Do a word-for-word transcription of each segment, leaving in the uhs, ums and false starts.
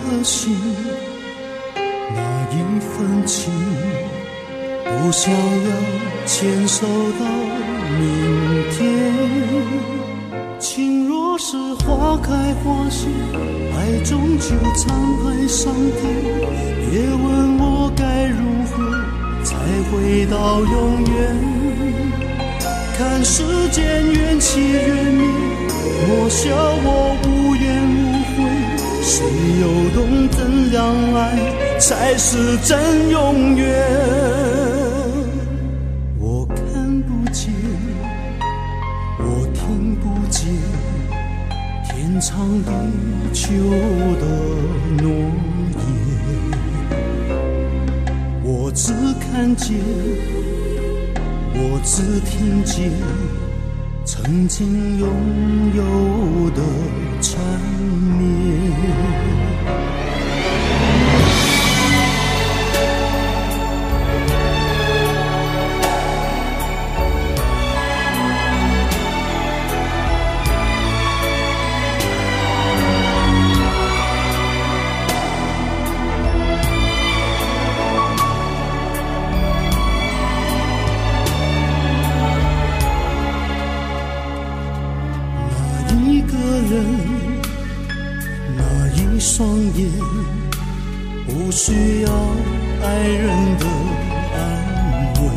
颗心，那一份情，不想要牵手到明天。情若是花开花谢，爱终究沧海桑田。别问我该如何才回到永远。看世间缘起缘灭，莫笑我无怨无悔。谁又懂怎样爱才是真永远？我看不见，我听不见，天长地久的诺言。我只看见，我只听见曾经拥有的缠绵。那一双眼不需要爱人的安慰，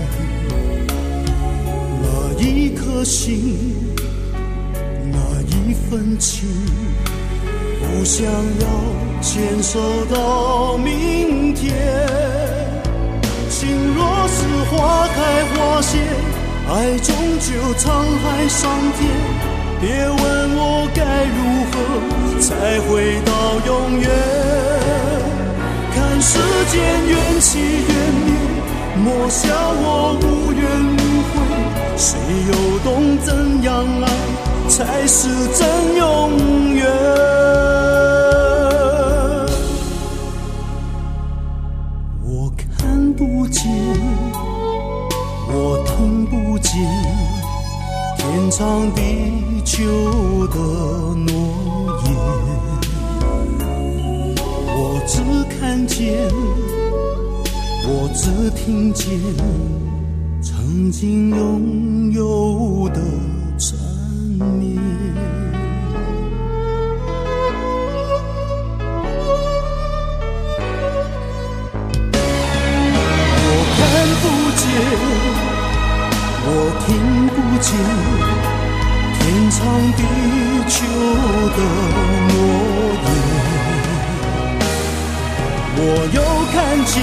那一颗心，那一份情，不想要牵手到明天。情若是花开花谢，爱终究沧海桑田。别问我该如何才回到永远。看世间缘起缘灭，莫笑我无怨无悔。谁又懂怎样爱才是真永远？我看不见，我听不见，天长地久的诺言。我只看见，我只听见曾经拥有的缠绵。我看不见，我听不见，天长地久的诺言。我又看见，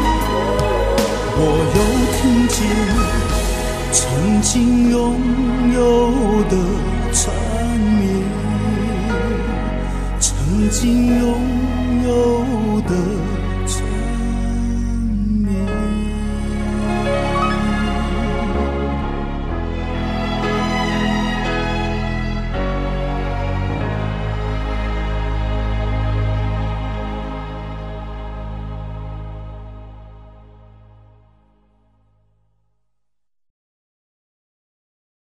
我又听见曾经拥有的缠绵，曾经拥有